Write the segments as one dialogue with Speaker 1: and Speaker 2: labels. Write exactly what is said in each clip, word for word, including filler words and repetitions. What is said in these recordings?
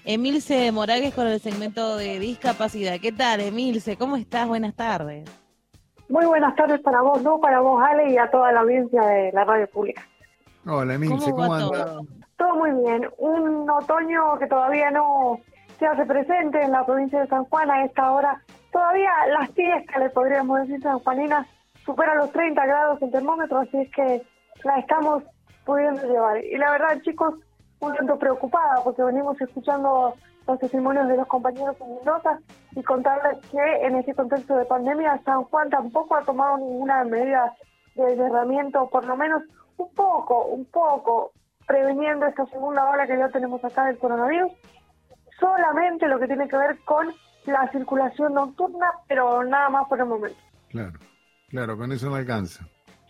Speaker 1: Emilce Morales con el segmento de discapacidad. ¿Qué tal, Emilce? ¿Cómo estás? Buenas tardes.
Speaker 2: Muy buenas tardes para vos, ¿no? Para vos, Ale, y a toda la audiencia de la radio pública.
Speaker 3: Hola, Emilce, ¿cómo,
Speaker 1: ¿Cómo
Speaker 3: andas?
Speaker 1: todo?
Speaker 2: Todo muy bien. Un otoño que todavía no se hace presente en la provincia de San Juan a esta hora. Todavía las fiestas, le podríamos decir sanjuaninas, superan los treinta grados el termómetro, así es que la estamos pudiendo llevar. Y la verdad, chicos, un tanto preocupada porque venimos escuchando los testimonios de los compañeros en Mendoza y contarles que en este contexto de pandemia San Juan tampoco ha tomado ninguna medida de cerramiento, por lo menos un poco, un poco, previniendo esta segunda ola que ya tenemos acá del coronavirus, solamente lo que tiene que ver con la circulación nocturna, pero nada más por el momento.
Speaker 3: Claro, claro, con eso no alcanza.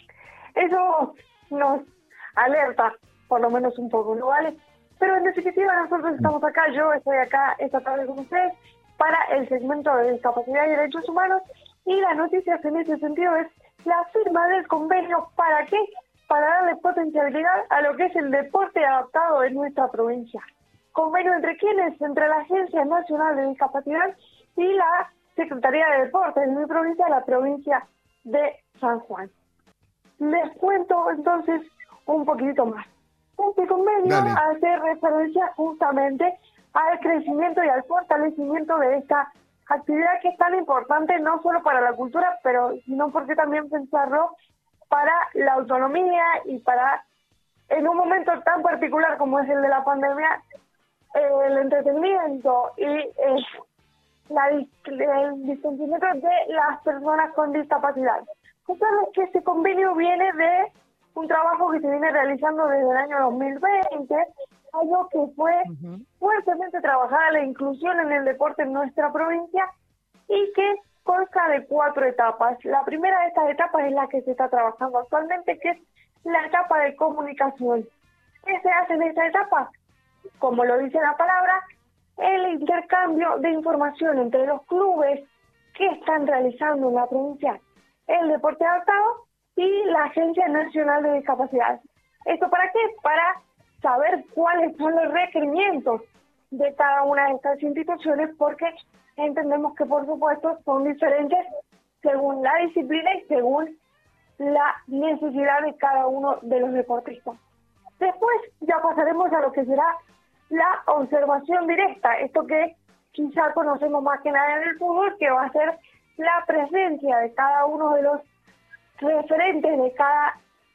Speaker 2: Eso nos alerta, por lo menos un poco, ¿no vale? Pero en definitiva nosotros estamos acá, yo estoy acá esta tarde con ustedes para el segmento de discapacidad y derechos humanos, y las noticias en ese sentido es la firma del convenio. ¿Para qué? Para darle potencialidad a lo que es el deporte adaptado en nuestra provincia. ¿Convenio entre quiénes? Entre la Agencia Nacional de Discapacidad y la Secretaría de Deportes de mi provincia, la provincia de San Juan. Les cuento entonces un poquitito más. Este convenio
Speaker 3: Dale.
Speaker 2: hace referencia justamente al crecimiento y al fortalecimiento de esta actividad que es tan importante no solo para la cultura, pero sino porque también pensarlo para la autonomía y para, en un momento tan particular como es el de la pandemia, eh, el entretenimiento y eh, la, el distanciamiento de las personas con discapacidad. Sabemos que este convenio viene de un trabajo que se viene realizando desde el año dos mil veinte, algo que fue uh-huh. fuertemente trabajada la inclusión en el deporte en nuestra provincia y que consta de cuatro etapas. La primera de estas etapas es la que se está trabajando actualmente, que es la etapa de comunicación. ¿Qué se hace en esta etapa? Como lo dice la palabra, el intercambio de información entre los clubes que están realizando en la provincia el deporte adaptado y la Agencia Nacional de Discapacidad. ¿Esto para qué? Para saber cuáles son los requerimientos de cada una de estas instituciones, porque entendemos que, por supuesto, son diferentes según la disciplina y según la necesidad de cada uno de los deportistas. Después ya pasaremos a lo que será la observación directa, esto que quizá conocemos más que nada en el fútbol, que va a ser la presencia de cada uno de los referentes de cada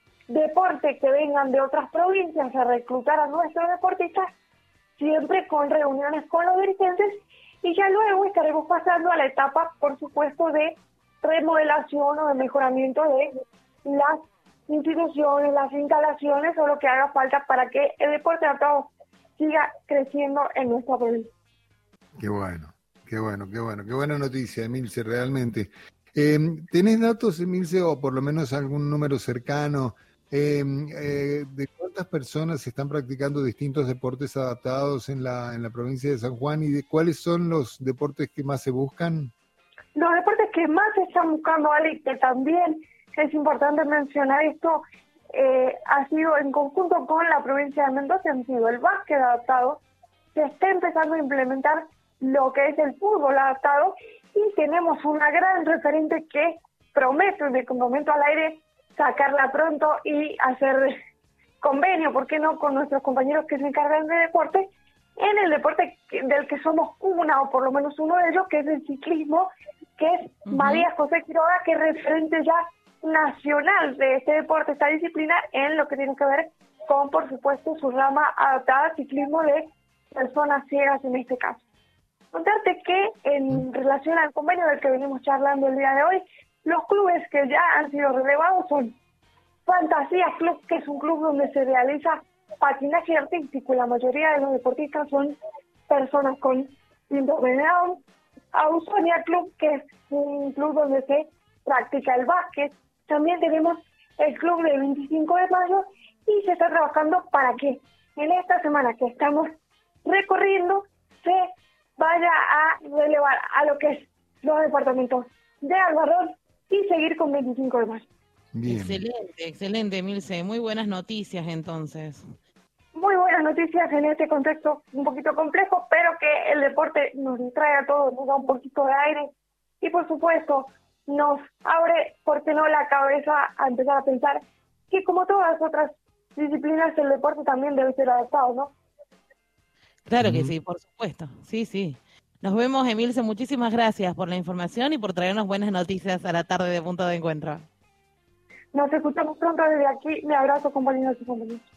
Speaker 2: deporte que vengan de otras provincias a reclutar a nuestros deportistas, siempre con reuniones con los dirigentes, y ya luego estaremos pasando a la etapa, por supuesto, de remodelación o de mejoramiento de las instituciones, las instalaciones o lo que haga falta para que el deporte adaptado siga creciendo en nuestra provincia.
Speaker 3: Qué bueno, qué bueno, qué bueno, qué buena noticia, Emilce, realmente. Eh, ¿Tenés datos, Emilce, o por lo menos algún número cercano eh, eh, de cuántas personas están practicando distintos deportes adaptados en la en la provincia de San Juan y de cuáles son los deportes que más se buscan?
Speaker 2: Los deportes que más se están buscando, Ale, que también es importante mencionar esto, eh, ha sido en conjunto con la provincia de Mendoza, han sido el básquet adaptado, se está empezando a implementar lo que es el fútbol adaptado, y tenemos una gran referente que promete de momento al aire sacarla pronto y hacer convenio, ¿por qué no?, con nuestros compañeros que se encargan de deporte, en el deporte del que somos una, o por lo menos uno de ellos, que es el ciclismo, que es uh-huh. María José Quiroga, que es referente ya nacional de este deporte, esta disciplina, en lo que tiene que ver con, por supuesto, su rama adaptada al ciclismo de personas ciegas en este caso. Contarte que en relación al convenio del que venimos charlando el día de hoy, los clubes que ya han sido relevados son Fantasía Club, que es un club donde se realiza patinaje artístico y la mayoría de los deportistas son personas con síndrome de Down. Ausonia Club, que es un club donde se practica el básquet. También tenemos el club del veinticinco de mayo, y se está trabajando para que en esta semana que estamos recorriendo se vaya a relevar a lo que es los departamentos de Albarrón y seguir con veinticinco de mayo.
Speaker 1: Bien. Excelente, excelente, Emilce. Muy buenas noticias entonces.
Speaker 2: Muy buenas noticias en este contexto un poquito complejo, pero deporte nos distrae a todos, nos da un poquito de aire y por supuesto nos abre, ¿por qué no?, la cabeza a empezar a pensar que como todas las otras disciplinas el deporte también debe ser adaptado, ¿no?
Speaker 1: Claro que
Speaker 3: Ujú.
Speaker 1: sí, por supuesto. Sí, sí. Nos vemos, Emilce. Muchísimas gracias por la información y por traernos buenas noticias a la tarde de Punto de Encuentro.
Speaker 2: Nos escuchamos pronto desde aquí. Me abrazo, compañeros y compañeras.